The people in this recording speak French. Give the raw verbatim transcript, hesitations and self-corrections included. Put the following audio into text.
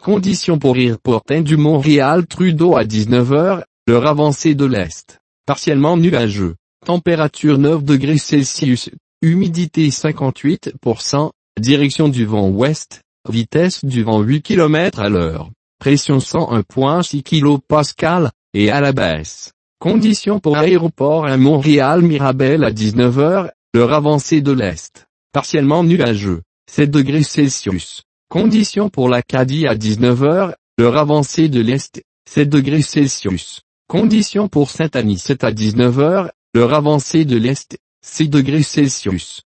Conditions pour Aéroport du Montréal-Trudeau à dix-neuf heures, l'heure avancée de l'Est. Partiellement nuageux. Température neuf degrés Celsius. Humidité cinquante-huit pour cent. Direction du vent ouest. Vitesse du vent huit kilomètres à l'heure. Pression cent un virgule six kilopascales, et à la baisse. Conditions pour Aéroport à Montréal-Mirabel à dix-neuf heures, l'heure avancée de l'Est. Partiellement nuageux. sept degrés Celsius. Conditions pour l'Acadie à dix-neuf heures, l'heure avancée de l'Est. sept degrés Celsius. Conditions pour Saint-Anicet à dix-neuf heures, l'heure avancée de l'Est. six degrés Celsius.